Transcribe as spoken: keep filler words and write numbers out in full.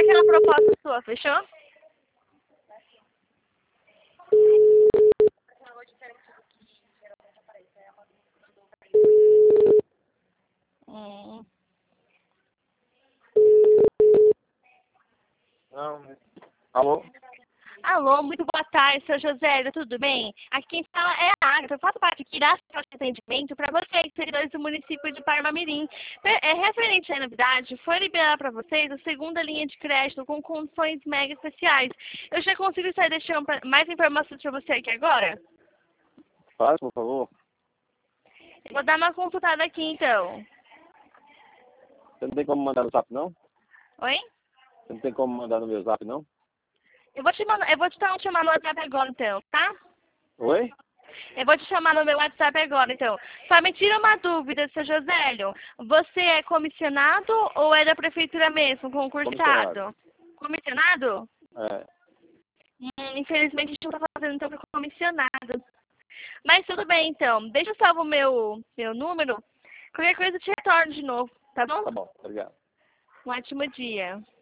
aquela proposta sua, fechou? Hum. Não. Alô? Alô, muito boa tarde, seu José, tudo bem? Aqui quem fala é a Agatha, eu faço parte aqui da central de atendimento para vocês, seguidores do município de Parmamirim. É referente à novidade, foi liberar para vocês a segunda linha de crédito com condições mega especiais. Eu já consigo sair deixando mais informações para você aqui agora? Faz, por favor. Eu vou dar uma consultada aqui então. Você não tem como mandar no zap, não? Oi? Você não tem como mandar no meu zap, não? Eu vou te mandar, eu vou te dar um chamar no WhatsApp agora então, tá? Oi? Eu vou te chamar no meu WhatsApp agora, então. Só me tira uma dúvida, seu Josélio. Você é comissionado ou é da prefeitura mesmo, concursado? Comissionado. Comissionado? É. Hum, infelizmente a gente não está fazendo então para comissionado. Mas tudo bem, então. Deixa eu salvar o meu, meu número. Qualquer coisa eu te retorno de novo, tá bom? Tá bom, obrigado. Um ótimo dia.